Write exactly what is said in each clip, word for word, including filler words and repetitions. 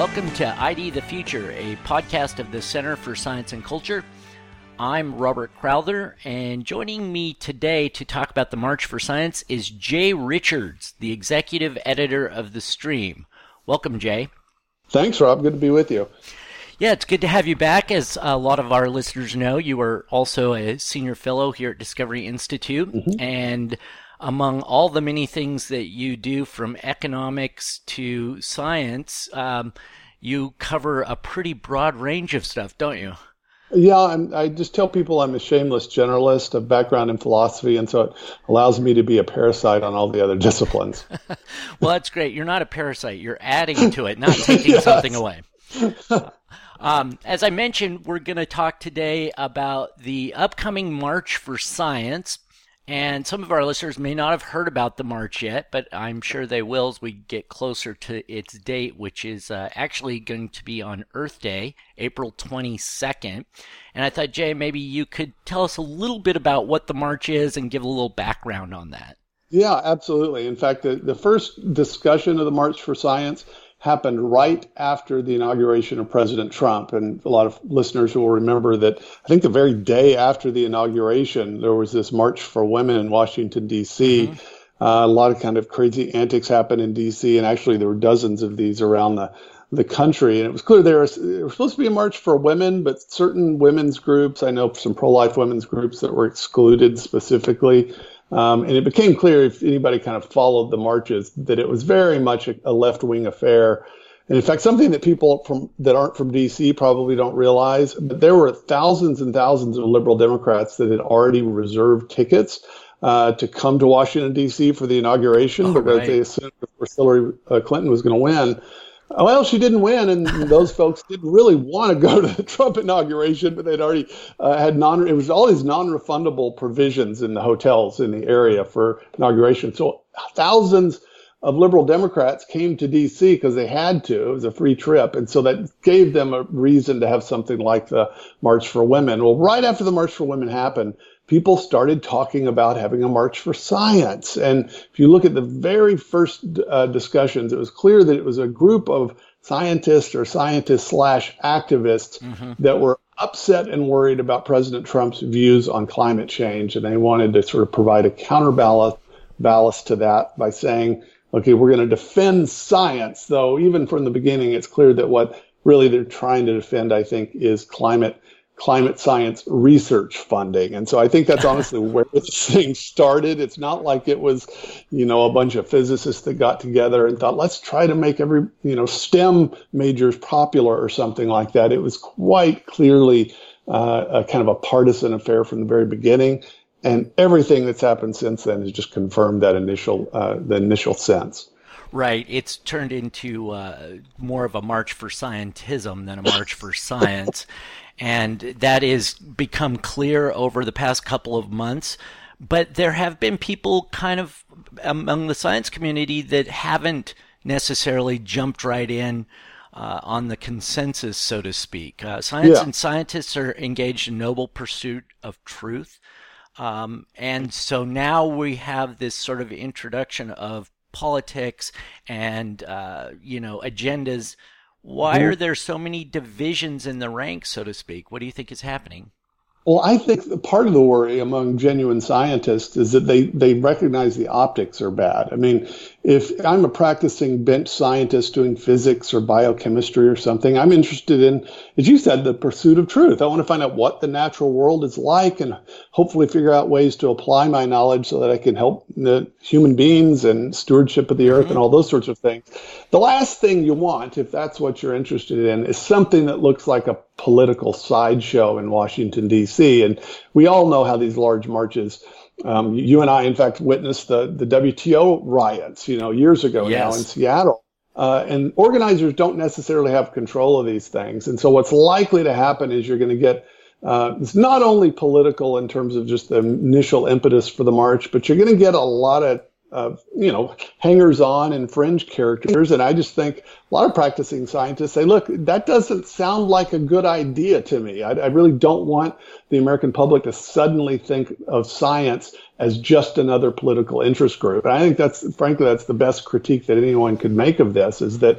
Welcome to I D the Future, a podcast of the Center for Science and Culture. I'm Robert Crowther, and joining me today to talk about the March for Science is Jay Richards, the executive editor of The Stream. Welcome, Jay. Thanks, Rob. Good to be with you. Yeah, it's good to have you back. As a lot of our listeners know, you are also a senior fellow here at Discovery Institute, mm-hmm. and among all the many things that you do, from economics to science, um, you cover a pretty broad range of stuff, don't you? Yeah, I'm, I just tell people I'm a shameless generalist, a background in philosophy, and so it allows me to be a parasite on all the other disciplines. Well, that's great. You're not a parasite. You're adding to it, not taking Yes. something away. Um, as I mentioned, we're going to talk today about the upcoming March for Science. And some of our listeners may not have heard about the march yet, but I'm sure they will as we get closer to its date, which is uh, actually going to be on Earth Day, April twenty-second. And I thought, Jay, maybe you could tell us a little bit about what the march is and give a little background on that. Yeah, absolutely. In fact, the, the first discussion of the March for Science happened right after the inauguration of President Trump. And a lot of listeners will remember that I think the very day after the inauguration, there was this March for Women in Washington, D C. Mm-hmm. Uh, a lot of kind of crazy antics happened in D C, and actually there were dozens of these around the, the country. And it was clear there was, there was supposed to be a march for women, but certain women's groups, I know some pro-life women's groups that were excluded specifically. Um, and it became clear, if anybody kind of followed the marches, that it was very much a, a left-wing affair. And in fact, something that people from that aren't from D C probably don't realize, but there were thousands and thousands of liberal Democrats that had already reserved tickets uh, to come to Washington, D C for the inauguration oh, because right. they assumed Hillary uh, Clinton was going to win. Well, she didn't win, and those folks didn't really want to go to the Trump inauguration, but they'd already uh, had non, it was all these non-refundable provisions in the hotels in the area for inauguration. So thousands of liberal Democrats came to D C because they had to. It was a free trip. And so that gave them a reason to have something like the March for Women. Well, right after the March for Women happened, people started talking about having a March for Science. And if you look at the very first uh, discussions, it was clear that it was a group of scientists or scientists slash activists mm-hmm. that were upset and worried about President Trump's views on climate change. And they wanted to sort of provide a counterbalance ballast to that by saying, okay, we're going to defend science, though even from the beginning, it's clear that what really they're trying to defend, I think, is climate climate science research funding. And so I think that's honestly where this thing started. It's not like it was, you know, a bunch of physicists that got together and thought, let's try to make every, you know, STEM majors popular or something like that. It was quite clearly uh, a kind of a partisan affair from the very beginning. And everything that's happened since then has just confirmed that initial, uh, the initial sense. Right. It's turned into uh, more of a march for scientism than a march for science. And that has become clear over the past couple of months. But there have been people kind of among the science community that haven't necessarily jumped right in uh, on the consensus, so to speak. Uh, science yeah. and scientists are engaged in noble pursuit of truth. Um, and so now we have this sort of introduction of politics and, uh, you know, agendas. Why are there so many divisions in the ranks, so to speak? What do you think is happening? Well, I think the part of the worry among genuine scientists is that they, they recognize the optics are bad. I mean, if I'm a practicing bench scientist doing physics or biochemistry or something, I'm interested in, as you said, the pursuit of truth. I want to find out what the natural world is like and hopefully figure out ways to apply my knowledge so that I can help the human beings and stewardship of the earth mm-hmm. and all those sorts of things. The last thing you want, if that's what you're interested in, is something that looks like a political sideshow in Washington, D C. And we all know how these large marches, um, you and I, in fact, witnessed the, the W T O riots, you know, years ago yes. now in Seattle. Uh, and organizers don't necessarily have control of these things. And so what's likely to happen is you're going to get, uh, it's not only political in terms of just the initial impetus for the march, but you're going to get a lot of Uh, you know, hangers-on and fringe characters. And I just think a lot of practicing scientists say, look, that doesn't sound like a good idea to me. I, I really don't want the American public to suddenly think of science as just another political interest group. And I think that's, frankly, that's the best critique that anyone could make of this, is that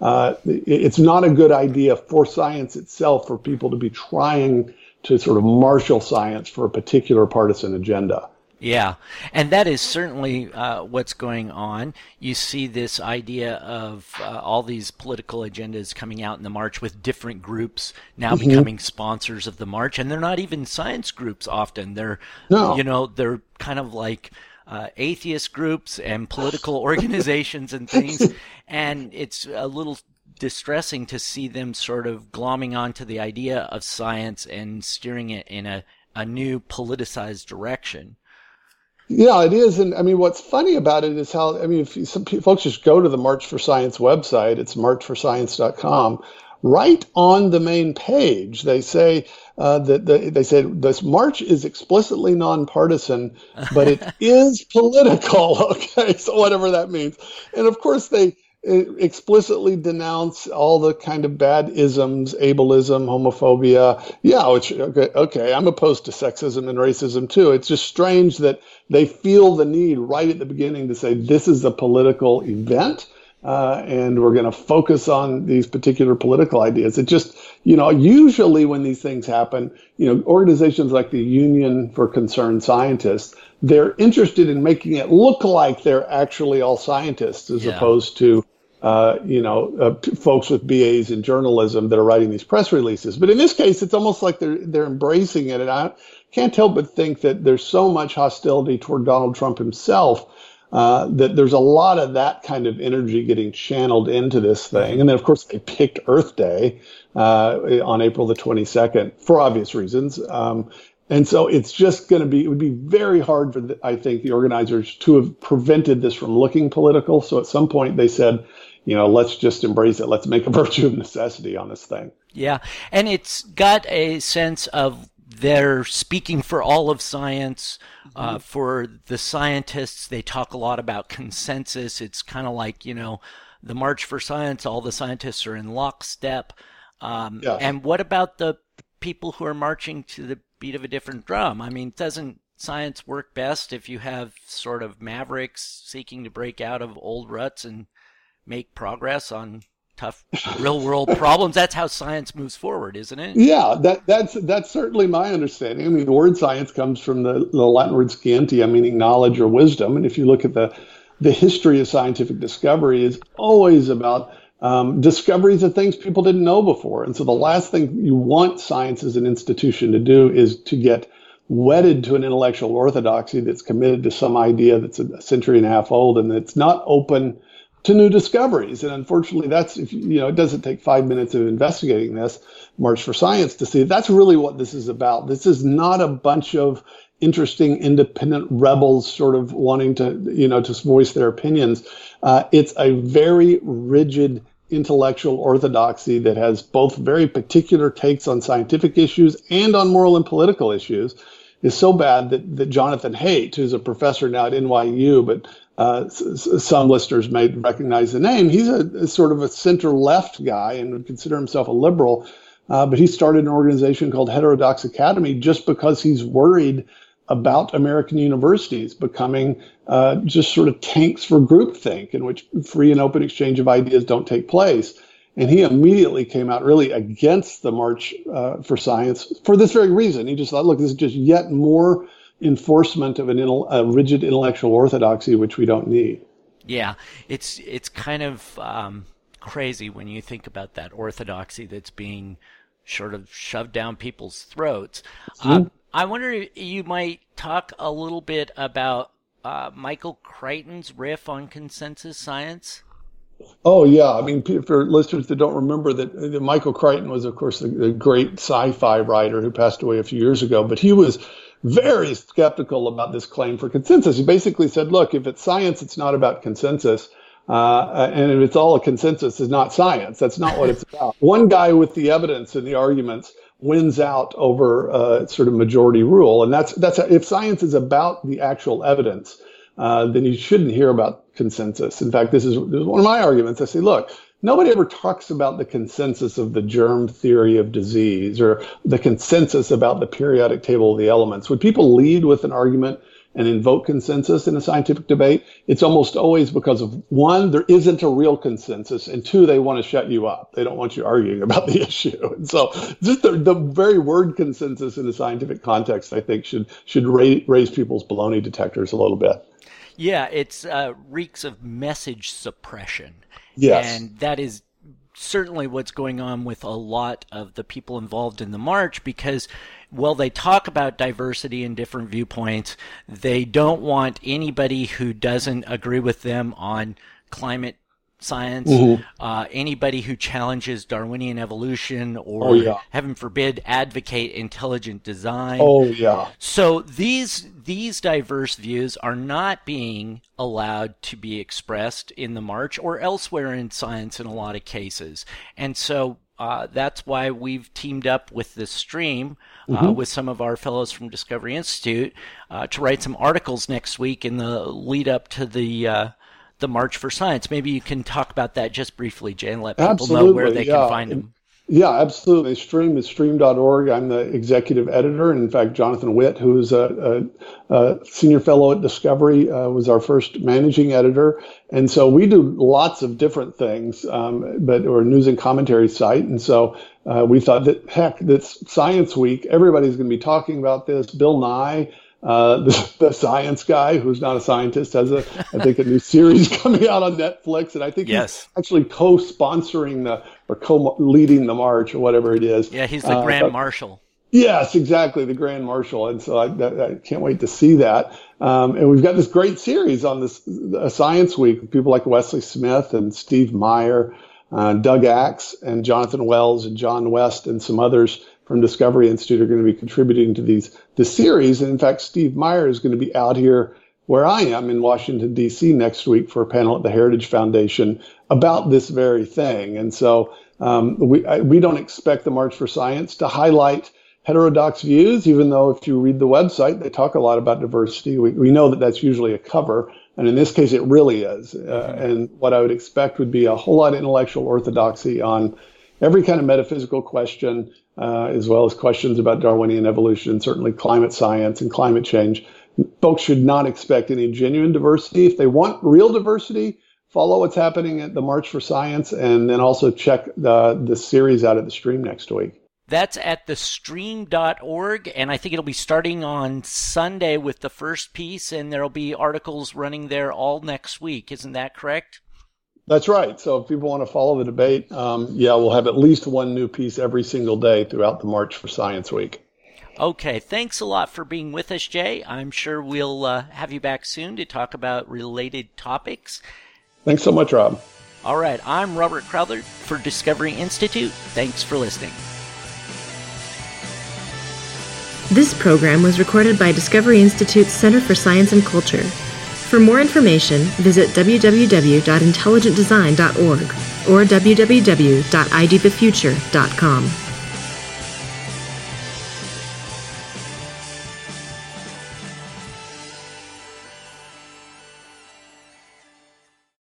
uh, it's not a good idea for science itself for people to be trying to sort of marshal science for a particular partisan agenda. Yeah, and that is certainly uh, what's going on. You see this idea of uh, all these political agendas coming out in the march with different groups now mm-hmm. becoming sponsors of the march, and they're not even science groups often. They're, no. you know, they're kind of like uh, atheist groups and political organizations and things, and it's a little distressing to see them sort of glomming onto the idea of science and steering it in a, a new politicized direction. Yeah, it is. And I mean, what's funny about it is how, I mean, if you, some folks just go to the March for Science website, it's march for science dot com. Right on the main page, they say uh, that the, they said this march is explicitly nonpartisan, but it is political. Okay, so whatever that means. And of course, they explicitly denounce all the kind of bad isms, ableism, homophobia. Yeah, which, okay, okay, I'm opposed to sexism and racism too. It's just strange that they feel the need right at the beginning to say this is a political event. Uh, and we're going to focus on these particular political ideas. It just, you know, usually when these things happen, you know, organizations like the Union for Concerned Scientists, they're interested in making it look like they're actually all scientists as yeah. opposed to, uh, you know, uh, folks with B As in journalism that are writing these press releases. But in this case, it's almost like they're they're embracing it. And I can't help but think that there's so much hostility toward Donald Trump himself Uh, that there's a lot of that kind of energy getting channeled into this thing. And then, of course, they picked Earth Day uh, on April the twenty-second for obvious reasons. Um, and so it's just going to be, it would be very hard for, the, I think, the organizers to have prevented this from looking political. So at some point they said, you know, let's just embrace it. Let's make a virtue of necessity on this thing. Yeah. And it's got a sense of they're speaking for all of science. Uh, for the scientists, they talk a lot about consensus. It's kind of like, you know, the March for Science, all the scientists are in lockstep. Um, yeah. And what about the people who are marching to the beat of a different drum? I mean, doesn't science work best if you have sort of mavericks seeking to break out of old ruts and make progress on tough real-world problems? That's how science moves forward, isn't it? Yeah, that, that's that's certainly my understanding. I mean, the word science comes from the, the Latin word scientia, meaning knowledge or wisdom. And if you look at the the history of scientific discovery, is always about um, discoveries of things people didn't know before. And so the last thing you want science as an institution to do is to get wedded to an intellectual orthodoxy that's committed to some idea that's a century and a half old and that's not open to new discoveries. And unfortunately, that's, if you know, it doesn't take five minutes of investigating this March for Science to see that's really what this is about. This is not a bunch of interesting independent rebels sort of wanting to, you know, to voice their opinions. Uh, it's a very rigid intellectual orthodoxy that has both very particular takes on scientific issues and on moral and political issues. Is so bad that, that Jonathan Haidt, who's a professor now at N Y U, but uh, s- some listeners may recognize the name, he's a, a sort of a center-left guy and would consider himself a liberal, uh, but he started an organization called Heterodox Academy just because he's worried about American universities becoming uh, just sort of tanks for groupthink in which free and open exchange of ideas don't take place. And he immediately came out really against the March uh, for Science for this very reason. He just thought, look, this is just yet more enforcement of an intel- a rigid intellectual orthodoxy, which we don't need. Yeah, it's it's kind of um, crazy when you think about that orthodoxy that's being sort of shoved down people's throats. Mm-hmm. Uh, I wonder if you might talk a little bit about uh, Michael Crichton's riff on consensus science. Oh, yeah. I mean, for listeners that don't remember that, that Michael Crichton was, of course, a, a great sci-fi writer who passed away a few years ago, but he was very skeptical about this claim for consensus. He basically said, look, if it's science, it's not about consensus. Uh, and if it's all a consensus, it's not science. That's not what it's about. One guy with the evidence and the arguments wins out over uh, sort of majority rule. And that's, that's, if science is about the actual evidence, uh, then you shouldn't hear about consensus. In fact, this is, this is one of my arguments. I say, look, nobody ever talks about the consensus of the germ theory of disease or the consensus about the periodic table of the elements. When people lead with an argument and invoke consensus in a scientific debate, it's almost always because of, one, there isn't a real consensus, and two, they want to shut you up. They don't want you arguing about the issue. And so just the, the very word consensus in a scientific context, I think, should should raise, raise people's baloney detectors a little bit. Yeah, it's uh, reeks of message suppression. Yes. And that is certainly what's going on with a lot of the people involved in the march, because while they talk about diversity and different viewpoints, they don't want anybody who doesn't agree with them on climate science, mm-hmm. uh, anybody who challenges Darwinian evolution or, oh, yeah. heaven forbid, advocate intelligent design. Oh, yeah. So these these diverse views are not being allowed to be expressed in the march or elsewhere in science in a lot of cases. And so uh, that's why we've teamed up with the Stream uh, mm-hmm. with some of our fellows from Discovery Institute uh, to write some articles next week in the lead up to the uh, the March for Science. Maybe you can talk about that just briefly, Jay, and let people absolutely, know where they yeah. can find them. Yeah, absolutely. Stream is stream dot org. I'm the executive editor. And in fact, Jonathan Witt, who's a, a, a senior fellow at Discovery, uh, was our first managing editor. And so we do lots of different things, um, but we're a news and commentary site. And so uh, we thought that, heck, that's Science Week. Everybody's going to be talking about this. Bill Nye, Uh, the, the science guy, who's not a scientist, has a, I think, a new series coming out on Netflix, and I think yes. he's actually co-sponsoring the or co-leading the march or whatever it is. Yeah, he's the uh, Grand but, Marshal. Yes, exactly, the Grand Marshal, and so I, I can't wait to see that. Um, and we've got this great series on this uh, Science Week with people like Wesley Smith and Steve Meyer, uh, Doug Axe, and Jonathan Wells and John West, and some others from Discovery Institute are going to be contributing to these this series. And in fact, Steve Meyer is going to be out here where I am in Washington, D C next week for a panel at the Heritage Foundation about this very thing. And so um, we I, we don't expect the March for Science to highlight heterodox views, even though if you read the website, they talk a lot about diversity. We, we know that that's usually a cover. And in this case, it really is. Uh, and what I would expect would be a whole lot of intellectual orthodoxy on every kind of metaphysical question, uh, as well as questions about Darwinian evolution, certainly climate science and climate change. Folks should not expect any genuine diversity. If they want real diversity, follow what's happening at the March for Science, and then also check the, the series out at the Stream next week. That's at the stream dot org, and I think it'll be starting on Sunday with the first piece, and there'll be articles running there all next week. Isn't that correct? That's right. So if people want to follow the debate, um, yeah, we'll have at least one new piece every single day throughout the March for Science Week. Okay, thanks a lot for being with us, Jay. I'm sure we'll uh, have you back soon to talk about related topics. Thanks so much, Rob. All right, I'm Robert Crowther for Discovery Institute. Thanks for listening. This program was recorded by Discovery Institute's Center for Science and Culture. For more information, visit w w w dot intelligent design dot org or w w w dot i d the future dot com.